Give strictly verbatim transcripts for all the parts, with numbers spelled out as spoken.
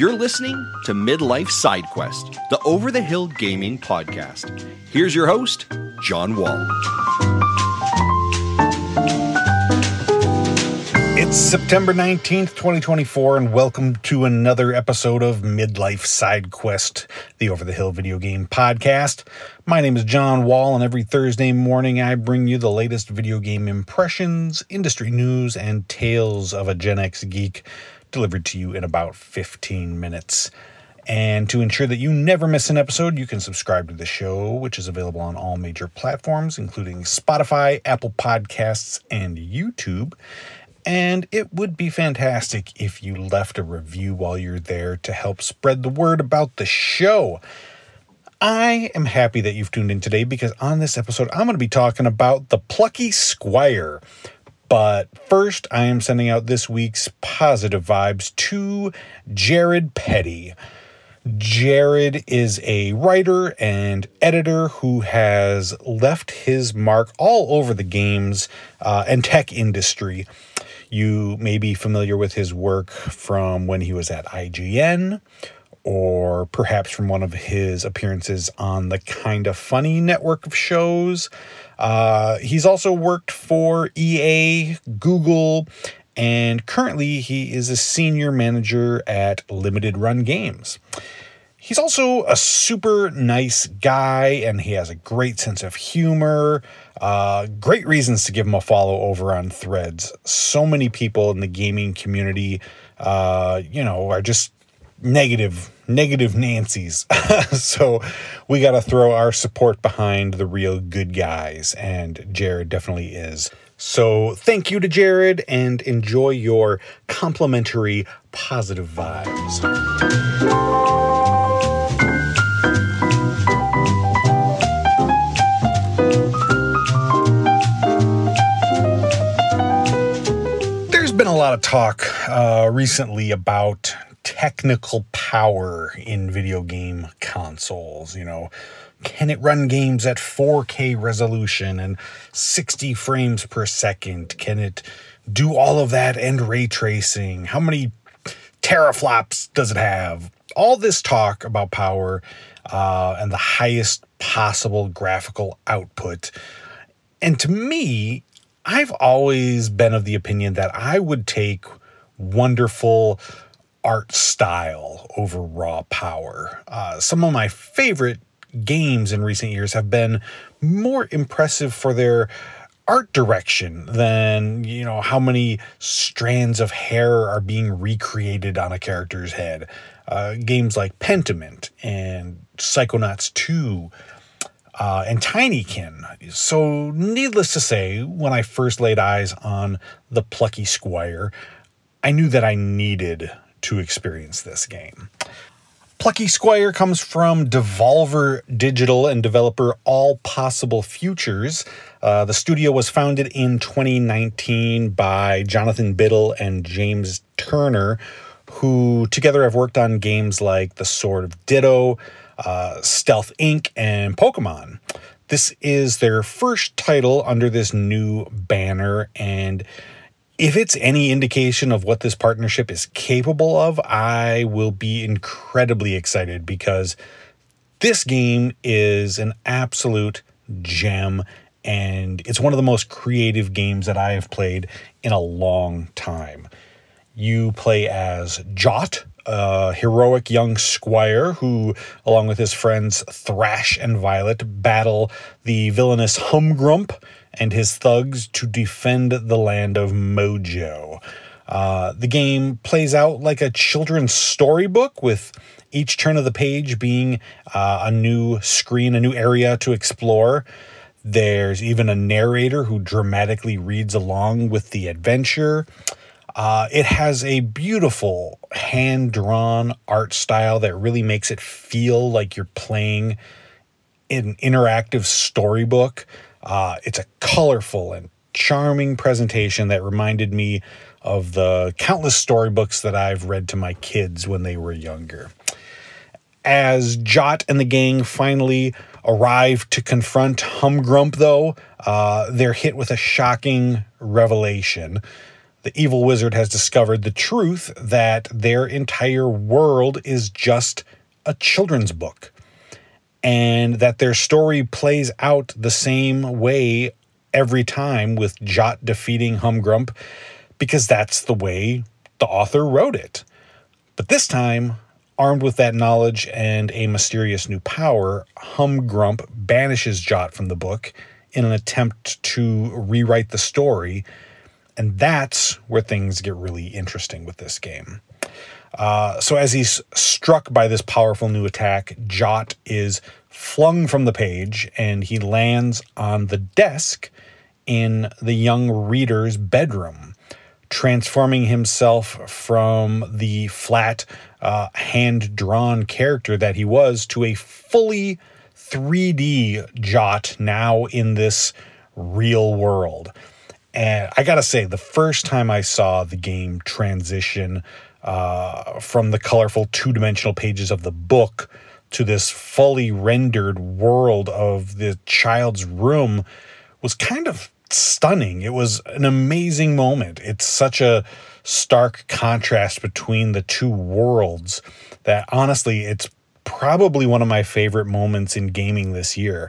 You're listening to Midlife Side Quest, the Over the Hill Gaming Podcast. Here's your host, John Wall. It's September nineteenth, twenty twenty-four, and welcome to another episode of Midlife Side Quest, the Over the Hill video game podcast. My name is John Wall, and every Thursday morning I bring you the latest video game impressions, industry news, and tales of a Gen X geek delivered to you in about fifteen minutes. And to ensure that you never miss an episode, you can subscribe to the show, which is available on all major platforms, including Spotify, Apple Podcasts, and YouTube. And it would be fantastic if you left a review while you're there to help spread the word about the show. I am happy that you've tuned in today because on this episode, I'm going to be talking about The Plucky Squire. But first, I am sending out this week's positive vibes to Jared Petty. Jared is a writer and editor who has left his mark all over the games uh, and tech industry. You may be familiar with his work from when he was at I G N, or perhaps from one of his appearances on the Kinda Funny network of shows. Uh, he's also worked for E A, Google, and currently he is a senior manager at Limited Run Games. He's also a super nice guy, and he has a great sense of humor. Uh, great reasons to give him a follow over on Threads. So many people in the gaming community, uh, you know, are just negative, negative Nancy's. So we got to throw our support behind the real good guys, and Jared definitely is. So thank you to Jared, and enjoy your complimentary positive vibes. There's been a lot of talk uh, recently about technical power in video game consoles. You know, can it run games at four K resolution and sixty frames per second? Can it do all of that and ray tracing? How many teraflops does it have? All this talk about power uh, and the highest possible graphical output. And to me, I've always been of the opinion that I would take wonderful art style over raw power. Uh, some of my favorite games in recent years have been more impressive for their art direction than, you know, how many strands of hair are being recreated on a character's head. Uh, games like Pentiment and Psychonauts two uh, and Tinykin. So needless to say, when I first laid eyes on The Plucky Squire, I knew that I needed to experience this game. Plucky Squire comes from Devolver Digital and developer All Possible Futures. Uh, the studio was founded in twenty nineteen by Jonathan Biddle and James Turner, who together have worked on games like The Sword of Ditto, uh, Stealth Incorporated, and Pokemon. This is their first title under this new banner, and if it's any indication of what this partnership is capable of, I will be incredibly excited because this game is an absolute gem, and it's one of the most creative games that I have played in a long time. You play as Jot, a heroic young squire who, along with his friends Thrash and Violet, battle the villainous Humgrump and his thugs to defend the land of Mojo. Uh, the game plays out like a children's storybook, with each turn of the page being uh, a new screen, a new area to explore. There's even a narrator who dramatically reads along with the adventure. Uh, it has a beautiful hand-drawn art style that really makes it feel like you're playing an interactive storybook. Uh, it's a colorful and charming presentation that reminded me of the countless storybooks that I've read to my kids when they were younger. As Jot and the gang finally arrive to confront Humgrump, though, uh, they're hit with a shocking revelation. The evil wizard has discovered the truth that their entire world is just a children's book, and that their story plays out the same way every time, with Jot defeating Humgrump, because that's the way the author wrote it. But this time, armed with that knowledge and a mysterious new power, Humgrump banishes Jot from the book in an attempt to rewrite the story. And that's where things get really interesting with this game. Uh, so as he's struck by this powerful new attack, Jot is flung from the page and he lands on the desk in the young reader's bedroom, transforming himself from the flat, uh, hand-drawn character that he was to a fully three D Jot now in this real world. And I gotta say, the first time I saw the game transition uh, from the colorful two-dimensional pages of the book to this fully rendered world of the child's room was kind of stunning. It was an amazing moment. It's such a stark contrast between the two worlds that, honestly, it's probably one of my favorite moments in gaming this year.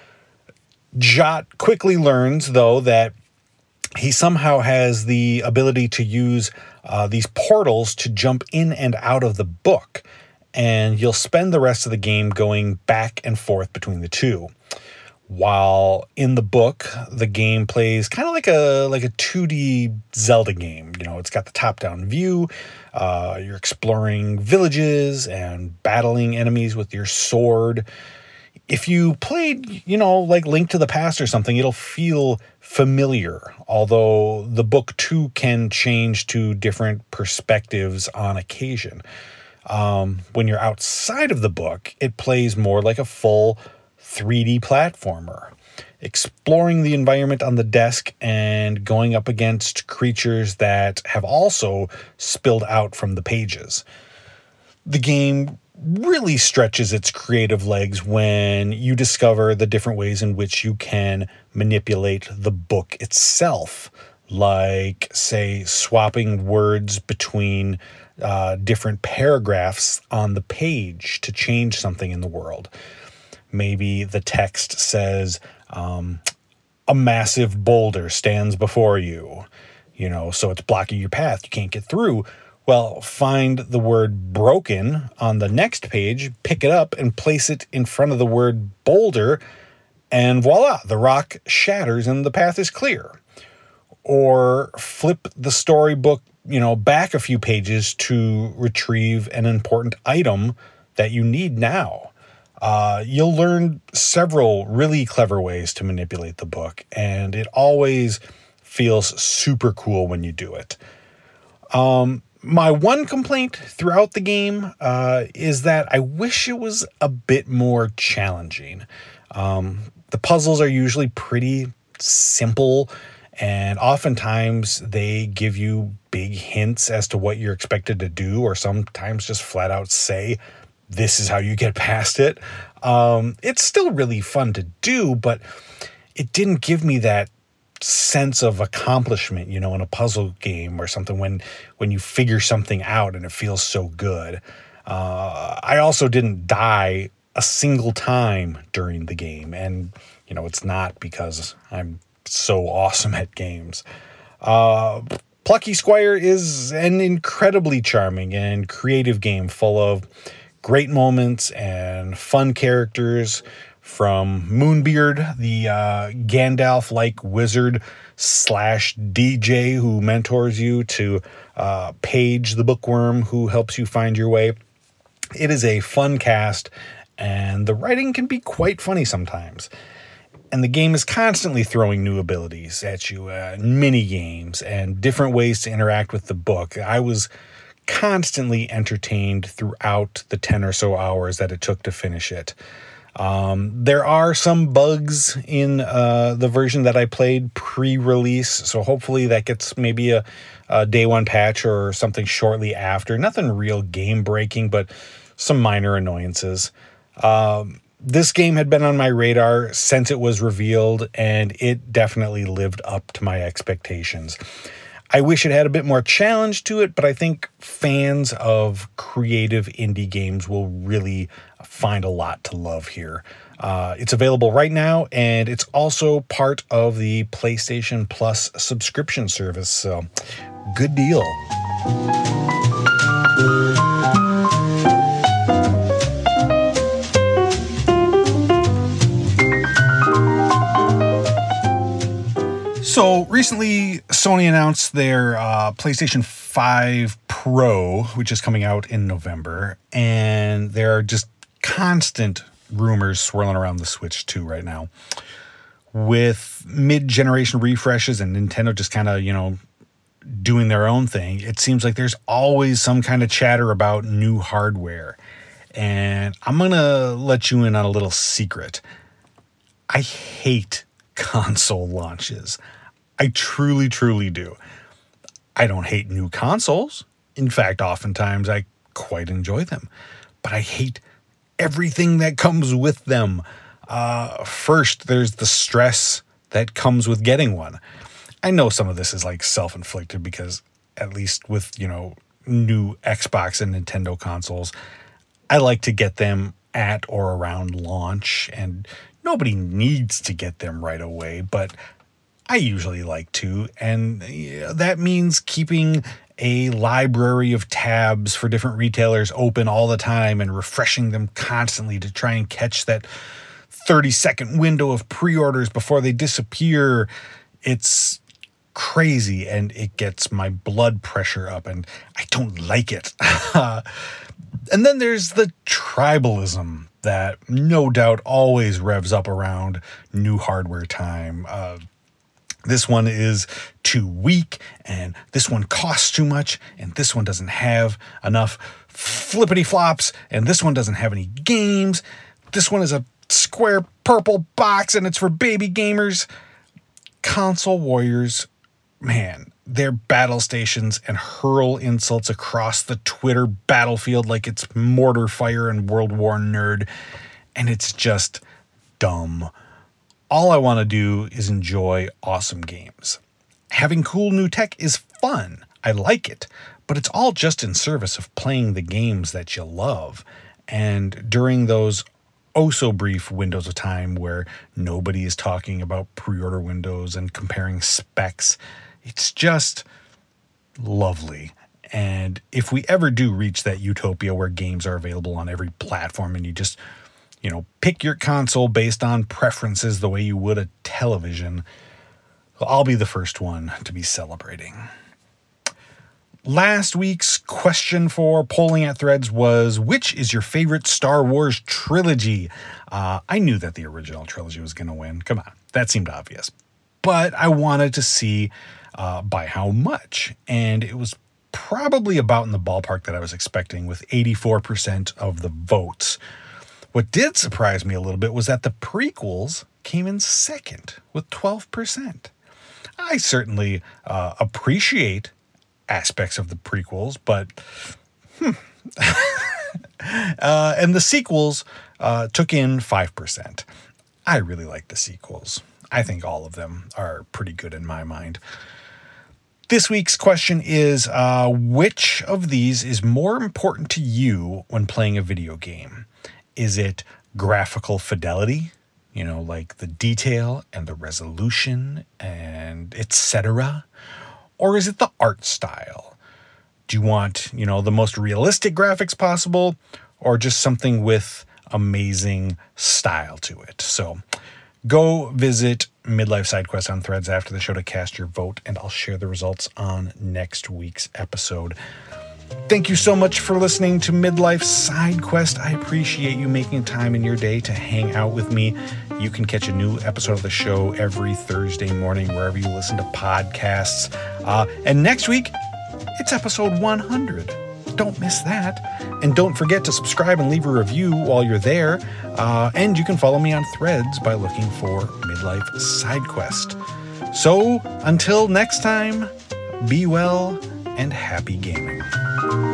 Jot quickly learns, though, that he somehow has the ability to use uh, these portals to jump in and out of the book, and you'll spend the rest of the game going back and forth between the two. While in the book, the game plays kind of like a like a two D Zelda game. You know, it's got the top-down view. Uh, you're exploring villages and battling enemies with your sword. If you played, you know, like Link to the Past or something, it'll feel familiar, although the book too can change to different perspectives on occasion. Um, when you're outside of the book, it plays more like a full three D platformer, exploring the environment on the desk and going up against creatures that have also spilled out from the pages. The game really stretches its creative legs when you discover the different ways in which you can manipulate the book itself, like, say, swapping words between uh, different paragraphs on the page to change something in the world. Maybe the text says, um, a massive boulder stands before you, you know, so it's blocking your path. You can't get through. Well, find the word broken on the next page, pick it up and place it in front of the word boulder, and voila, the rock shatters and the path is clear. Or flip the storybook, you know, back a few pages to retrieve an important item that you need now. Uh, you'll learn several really clever ways to manipulate the book, and it always feels super cool when you do it. Um, my one complaint throughout the game uh, is that I wish it was a bit more challenging. Um, the puzzles are usually pretty simple, and oftentimes they give you big hints as to what you're expected to do, or sometimes just flat out say, this is how you get past it. Um, it's still really fun to do, but it didn't give me that sense of accomplishment, you know, in a puzzle game or something when when you figure something out and it feels so good. Uh, I also didn't die a single time during the game, and, you know, it's not because I'm so awesome at games. Uh, Plucky Squire is an incredibly charming and creative game full of great moments and fun characters, from Moonbeard, the uh, Gandalf-like wizard slash D J who mentors you, to uh, Paige the bookworm who helps you find your way. It is a fun cast, and the writing can be quite funny sometimes. And the game is constantly throwing new abilities at you, uh, mini games, and different ways to interact with the book. I was constantly entertained throughout the ten or so hours that it took to finish it. Um, there are some bugs in uh, the version that I played pre-release, so hopefully that gets maybe a, a day one patch or something shortly after. Nothing real game-breaking, but some minor annoyances. Um, this game had been on my radar since it was revealed, and it definitely lived up to my expectations. I wish it had a bit more challenge to it, but I think fans of creative indie games will really find a lot to love here. Uh, it's available right now, and it's also part of the PlayStation Plus subscription service, so good deal. So recently, Sony announced their uh, PlayStation five Pro, which is coming out in November, and there are just constant rumors swirling around the Switch two right now. With mid-generation refreshes and Nintendo just kind of, you know, doing their own thing, it seems like there's always some kind of chatter about new hardware. And I'm going to let you in on a little secret. I hate console launches. I truly, truly do. I don't hate new consoles. In fact, oftentimes I quite enjoy them. But I hate everything that comes with them. Uh, first, there's the stress that comes with getting one. I know some of this is like self-inflicted because at least with, you know, new Xbox and Nintendo consoles, I like to get them at or around launch, and nobody needs to get them right away, but I usually like to, and that means keeping a library of tabs for different retailers open all the time and refreshing them constantly to try and catch that thirty second window of pre-orders before they disappear. It's crazy, and it gets my blood pressure up, and I don't like it. And then there's the tribalism that no doubt always revs up around new hardware time. Uh, This one is too weak, and this one costs too much, and this one doesn't have enough flippity flops, and this one doesn't have any games. This one is a square purple box, and it's for baby gamers. Console warriors, man, they're battle stations and hurl insults across the Twitter battlefield like it's mortar fire and World War Nerd, and it's just dumb. All I want to do is enjoy awesome games. Having cool new tech is fun. I like it. But it's all just in service of playing the games that you love. And during those oh-so-brief windows of time where nobody is talking about pre-order windows and comparing specs, it's just lovely. And if we ever do reach that utopia where games are available on every platform and you just, you know, pick your console based on preferences the way you would a television, I'll be the first one to be celebrating. Last week's question for Polling at Threads was, which is your favorite Star Wars trilogy? Uh, I knew that the original trilogy was going to win. Come on, that seemed obvious. But I wanted to see uh, by how much. And it was probably about in the ballpark that I was expecting, with eighty-four percent of the votes. What did surprise me a little bit was that the prequels came in second with twelve percent. I certainly uh, appreciate aspects of the prequels, but hmm. uh, and the sequels uh, took in five percent. I really like the sequels. I think all of them are pretty good in my mind. This week's question is, uh, which of these is more important to you when playing a video game? Is it graphical fidelity, you know, like the detail and the resolution and et cetera? Or is it the art style? Do you want, you know, the most realistic graphics possible, or just something with amazing style to it? So go visit Midlife SideQuest on Threads after the show to cast your vote, and I'll share the results on next week's episode. Thank you so much for listening to Midlife SideQuest. I appreciate you making time in your day to hang out with me. You can catch a new episode of the show every Thursday morning wherever you listen to podcasts. Uh, and next week, it's episode one hundred. Don't miss that. And don't forget to subscribe and leave a review while you're there. Uh, and you can follow me on Threads by looking for Midlife SideQuest. So until next time, be well and happy gaming.